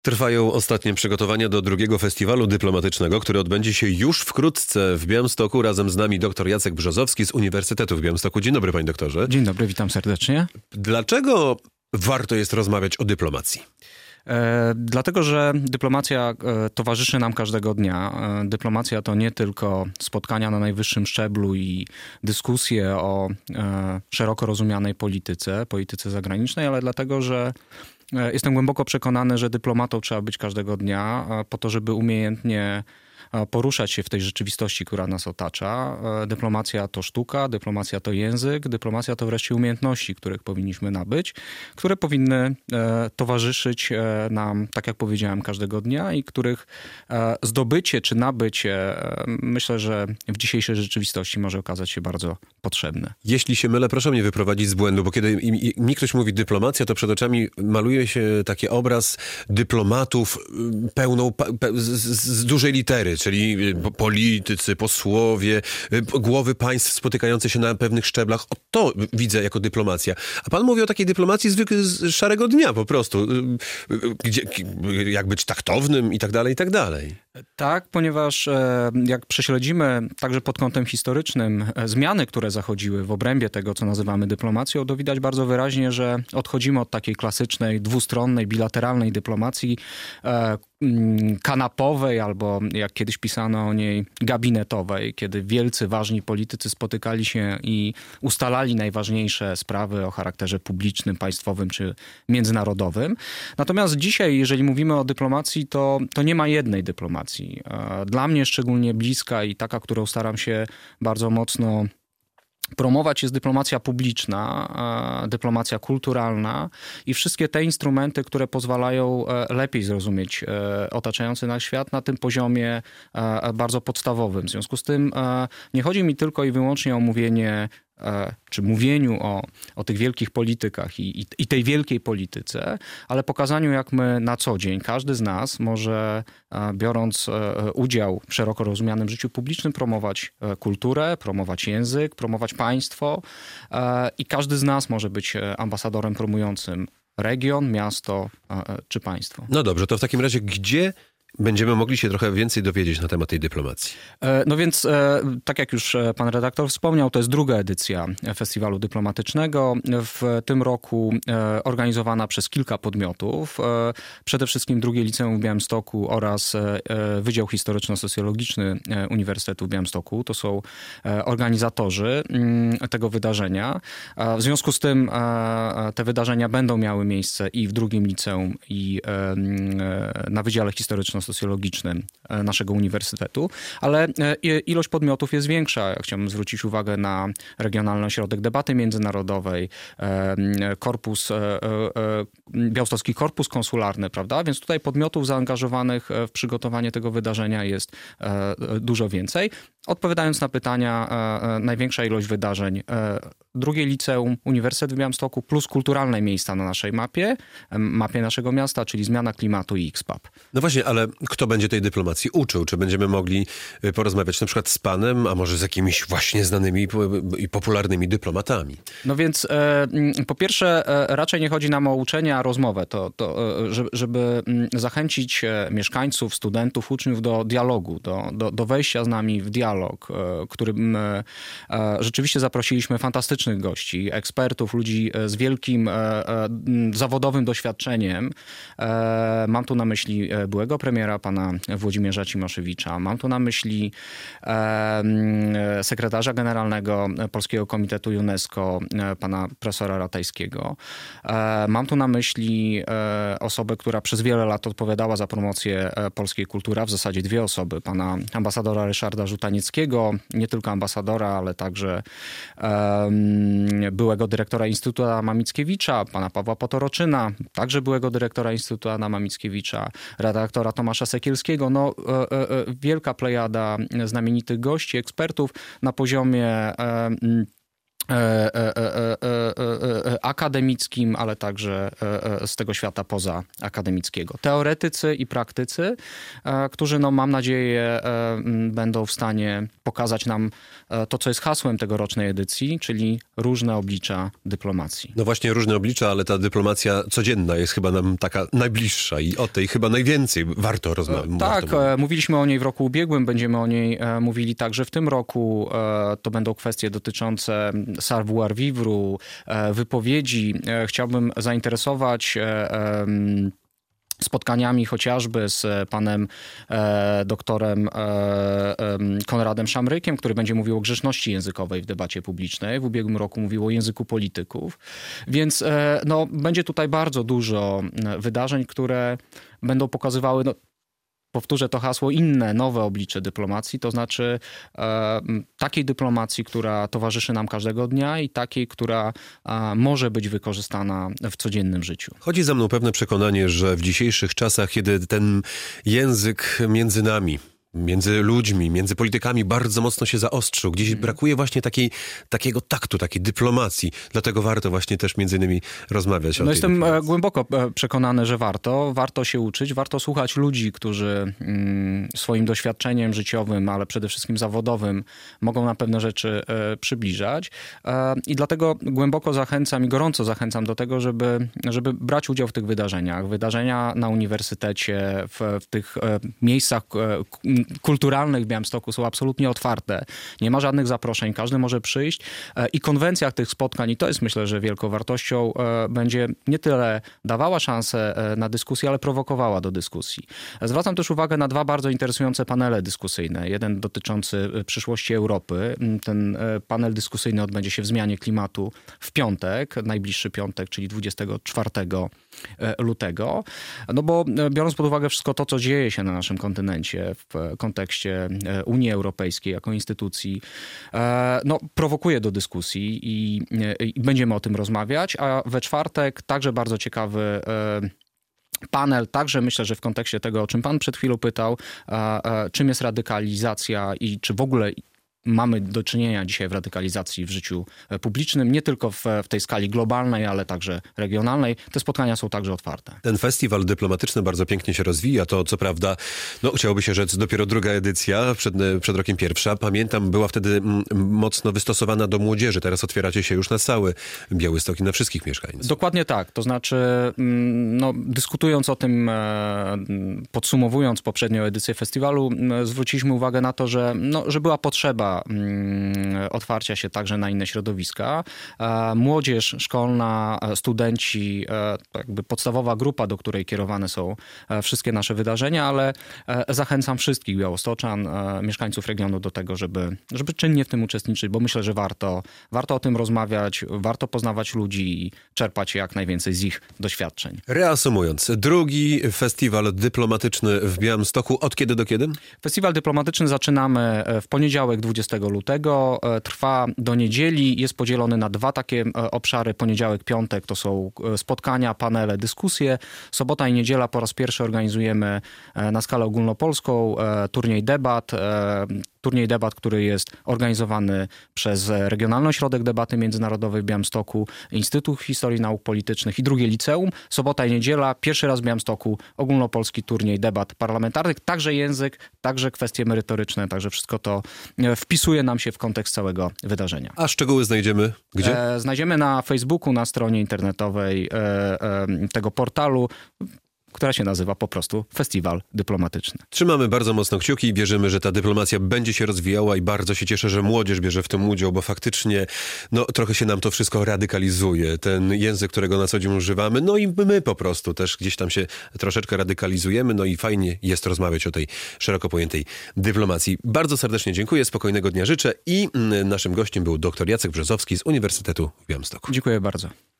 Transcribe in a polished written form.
Trwają ostatnie przygotowania do drugiego festiwalu dyplomatycznego, który odbędzie się już wkrótce w Białymstoku. Razem z nami dr Jacek Brzozowski z Uniwersytetu w Białymstoku. Dzień dobry, panie doktorze. Dzień dobry, witam serdecznie. Dlaczego warto jest rozmawiać o dyplomacji? Dlatego, że dyplomacja towarzyszy nam każdego dnia. Dyplomacja to nie tylko spotkania na najwyższym szczeblu i dyskusje o szeroko rozumianej polityce zagranicznej, ale dlatego, że jestem głęboko przekonany, że dyplomatą trzeba być każdego dnia po to, żeby umiejętnie poruszać się w tej rzeczywistości, która nas otacza. Dyplomacja to sztuka, dyplomacja to język, dyplomacja to wreszcie umiejętności, których powinniśmy nabyć, które powinny towarzyszyć nam, tak jak powiedziałem, każdego dnia i których zdobycie czy nabycie, myślę, że w dzisiejszej rzeczywistości może okazać się bardzo potrzebne. Jeśli się mylę, proszę mnie wyprowadzić z błędu, bo kiedy mi ktoś mówi dyplomacja, to przed oczami maluje się taki obraz dyplomatów z dużej litery, czyli politycy, posłowie, głowy państw spotykające się na pewnych szczeblach. O, to widzę jako dyplomacja. A pan mówi o takiej dyplomacji z szarego dnia po prostu. Jak być taktownym i tak dalej, i tak dalej. Tak, ponieważ jak prześledzimy także pod kątem historycznym zmiany, które zachodziły w obrębie tego, co nazywamy dyplomacją, to widać bardzo wyraźnie, że odchodzimy od takiej klasycznej, dwustronnej, bilateralnej dyplomacji, kanapowej albo jak kiedyś pisano o niej gabinetowej, kiedy wielcy, ważni politycy spotykali się i ustalali najważniejsze sprawy o charakterze publicznym, państwowym czy międzynarodowym. Natomiast dzisiaj, jeżeli mówimy o dyplomacji, to nie ma jednej dyplomacji. Dla mnie szczególnie bliska i taka, którą staram się bardzo mocno promować, jest dyplomacja publiczna, dyplomacja kulturalna i wszystkie te instrumenty, które pozwalają lepiej zrozumieć otaczający nas świat na tym poziomie bardzo podstawowym. W związku z tym nie chodzi mi tylko i wyłącznie o mówienie czy mówieniu o tych wielkich politykach i tej wielkiej polityce, ale pokazaniu, jak my na co dzień, każdy z nas może, biorąc udział w szeroko rozumianym życiu publicznym, promować kulturę, promować język, promować państwo i każdy z nas może być ambasadorem promującym region, miasto czy państwo. No dobrze, to w takim razie gdzie będziemy mogli się trochę więcej dowiedzieć na temat tej dyplomacji? No więc, tak jak już pan redaktor wspomniał, to jest druga edycja Festiwalu Dyplomatycznego. W tym roku organizowana przez kilka podmiotów. Przede wszystkim drugie liceum w Białymstoku oraz Wydział Historyczno-Socjologiczny Uniwersytetu w Białymstoku. To są organizatorzy tego wydarzenia. W związku z tym te wydarzenia będą miały miejsce i w drugim liceum, i na Wydziale Historyczno-Socjologicznym naszego uniwersytetu, ale ilość podmiotów jest większa. Ja chciałbym zwrócić uwagę na Regionalny Ośrodek Debaty Międzynarodowej, Białostocki Korpus Konsularny, prawda? Więc tutaj podmiotów zaangażowanych w przygotowanie tego wydarzenia jest dużo więcej. Odpowiadając na pytania, największa ilość wydarzeń. Drugie liceum, Uniwersytet w Białymstoku plus kulturalne miejsca na naszej mapie naszego miasta, czyli zmiana klimatu i XPAP. No właśnie, ale kto będzie tej dyplomacji uczył? Czy będziemy mogli porozmawiać na przykład z panem, a może z jakimiś właśnie znanymi i popularnymi dyplomatami? No więc po pierwsze raczej nie chodzi nam o uczenie, a rozmowę. Żeby zachęcić mieszkańców, studentów, uczniów do dialogu, do wejścia z nami w dialog, którym rzeczywiście zaprosiliśmy fantastycznych gości, ekspertów, ludzi z wielkim zawodowym doświadczeniem. Mam tu na myśli byłego premiera, pana Włodzimierza Cimoszewicza. Mam tu na myśli sekretarza generalnego Polskiego Komitetu UNESCO, pana profesora Ratajskiego. Mam tu na myśli osobę, która przez wiele lat odpowiadała za promocję polskiej kultury, a w zasadzie dwie osoby. Pana ambasadora Ryszarda Żutanieckiego, nie tylko ambasadora, ale także byłego dyrektora Instytutu Adama Mickiewicza, pana Pawła Potoroczyna, także byłego dyrektora Instytutu Adama Mickiewicza, redaktora Tomasza Sekielskiego. No, wielka plejada znamienitych gości, ekspertów na poziomie akademickim, ale także z tego świata pozaakademickiego. Teoretycy i praktycy, którzy, no, mam nadzieję, będą w stanie pokazać nam to, co jest hasłem tegorocznej edycji, czyli różne oblicza dyplomacji. No właśnie, różne oblicza, ale ta dyplomacja codzienna jest chyba nam taka najbliższa i o tej chyba najwięcej warto rozmawiać. Tak, mówiliśmy o niej w roku ubiegłym, będziemy o niej mówili także w tym roku. To będą kwestie dotyczące savoir-vivre, wypowiedzi. Chciałbym zainteresować spotkaniami chociażby z panem doktorem Konradem Szamrykiem, który będzie mówił o grzeczności językowej w debacie publicznej. W ubiegłym roku mówił o języku polityków. Więc no, będzie tutaj bardzo dużo wydarzeń, które będą pokazywały, no, powtórzę to hasło, inne, nowe oblicze dyplomacji, to znaczy takiej dyplomacji, która towarzyszy nam każdego dnia i takiej, która może być wykorzystana w codziennym życiu. Chodzi za mną pewne przekonanie, że w dzisiejszych czasach, kiedy ten język między nami, między ludźmi, między politykami bardzo mocno się zaostrzył. Gdzieś brakuje właśnie takiego taktu, takiej dyplomacji. Dlatego warto właśnie też między innymi rozmawiać o tej Jestem dyplomacji. głęboko przekonany, że warto się uczyć, warto słuchać ludzi, którzy swoim doświadczeniem życiowym, ale przede wszystkim zawodowym mogą na pewne rzeczy przybliżać. I dlatego głęboko zachęcam i gorąco zachęcam do tego, żeby brać udział w tych wydarzeniach. Wydarzenia na uniwersytecie, w tych miejscach kulturalnych w Białymstoku są absolutnie otwarte. Nie ma żadnych zaproszeń, każdy może przyjść i konwencja tych spotkań, i to jest, myślę, że wielką wartością, będzie nie tyle dawała szansę na dyskusję, ale prowokowała do dyskusji. Zwracam też uwagę na dwa bardzo interesujące panele dyskusyjne. Jeden dotyczący przyszłości Europy. Ten panel dyskusyjny odbędzie się w zmianie klimatu w piątek, najbliższy piątek, czyli 24 lutego. No bo biorąc pod uwagę wszystko to, co dzieje się na naszym kontynencie w kontekście Unii Europejskiej jako instytucji, no, prowokuje do dyskusji i będziemy o tym rozmawiać, a we czwartek także bardzo ciekawy panel, także myślę, że w kontekście tego, o czym pan przed chwilą pytał, czym jest radykalizacja i czy w ogóle mamy do czynienia dzisiaj w radykalizacji w życiu publicznym, nie tylko w tej skali globalnej, ale także regionalnej. Te spotkania są także otwarte. Ten festiwal dyplomatyczny bardzo pięknie się rozwija. To co prawda, no chciałoby się rzec, dopiero druga edycja, przed rokiem pierwsza. Pamiętam, była wtedy mocno wystosowana do młodzieży. Teraz otwieracie się już na cały Białystok i na wszystkich mieszkańców. Dokładnie tak. To znaczy, no, dyskutując o tym, podsumowując poprzednią edycję festiwalu, zwróciliśmy uwagę na to, że była potrzeba otwarcia się także na inne środowiska. Młodzież szkolna, studenci, jakby podstawowa grupa, do której kierowane są wszystkie nasze wydarzenia, ale zachęcam wszystkich białostoczan, mieszkańców regionu do tego, żeby czynnie w tym uczestniczyć, bo myślę, że warto o tym rozmawiać, warto poznawać ludzi i czerpać jak najwięcej z ich doświadczeń. Reasumując, drugi festiwal dyplomatyczny w Białymstoku. Od kiedy do kiedy? Festiwal dyplomatyczny zaczynamy w poniedziałek 20 lutego, trwa do niedzieli, jest podzielony na dwa takie obszary, poniedziałek, piątek to są spotkania, panele, dyskusje, sobota i niedziela po raz pierwszy organizujemy na skalę ogólnopolską turniej debat, który jest organizowany przez Regionalny Ośrodek Debaty Międzynarodowej w Białymstoku, Instytut Historii i Nauk Politycznych i drugie liceum. Sobota i niedziela, pierwszy raz w Białymstoku ogólnopolski turniej debat parlamentarnych, także język, także kwestie merytoryczne, także wszystko to wpisuje nam się w kontekst całego wydarzenia. A szczegóły znajdziemy gdzie? Znajdziemy na Facebooku, na stronie internetowej tego portalu, która się nazywa po prostu Festiwal Dyplomatyczny. Trzymamy bardzo mocno kciuki i wierzymy, że ta dyplomacja będzie się rozwijała i bardzo się cieszę, że młodzież bierze w tym udział, bo faktycznie trochę się nam to wszystko radykalizuje. Ten język, którego na co dzień używamy, no i my po prostu też gdzieś tam się troszeczkę radykalizujemy, no i fajnie jest rozmawiać o tej szeroko pojętej dyplomacji. Bardzo serdecznie dziękuję, spokojnego dnia życzę i naszym gościem był dr Jacek Brzozowski z Uniwersytetu w Białymstoku. Dziękuję bardzo.